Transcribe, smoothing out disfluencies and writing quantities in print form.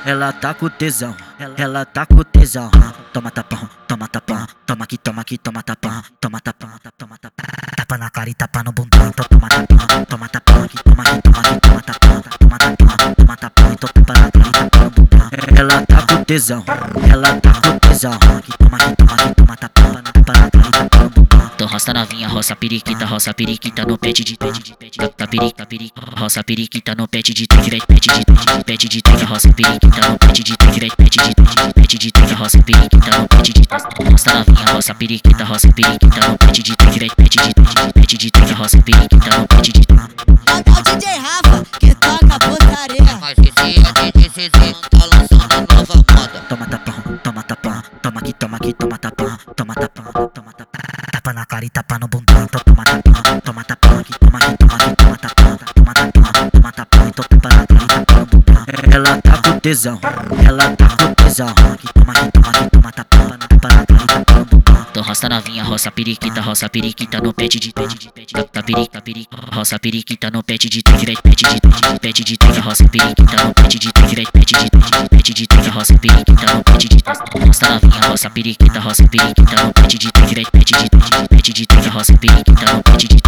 Ela tá com tesão, ela tá com tesão. Toma tapão, toma tapão, toma aqui, toma tapão, toma tapão, toma tapão. Tapa na cara e tapa no bundão, então toma tapão, toma tapão, aqui, toma tapão, toma tapão, toma tapão, então tapa na cara e tapa no bundão. Ela tá com tesão, ela tá com tesão. Aqui, toma tapão, tapa na cara e tapa no bundão. Então roça novinha, roça periquita no pet de tá periquita, roça periquita no pet de pet de roça periquita no pet de pet de roça periquita no pet de roça novinha, roça periquita no pet de pet de roça periquita no pet de É o DJ Rafa que toca putaria. Mas esse tá lançando nova moda. Toma tapão, toma tapão, toma aqui, toma tapão, toma tapão, toma tapão. Tapa na cara e tapa no bundão, então toma tapão, aqui, toma tapão, toma tapão, então tapa na cara e tapa no bundão. Ela tá com tesão, ela tá com tesão. Aqui, toma tapão, tapa na cara e tapa no bundão. Então roça novinha, roça periquita no pet de tá periquita, roça periquita no pet de pet de roça periquita no pet de pet de roça periquita no pet de roça novinha, roça periquita no pet de pet de roça periquita no pet de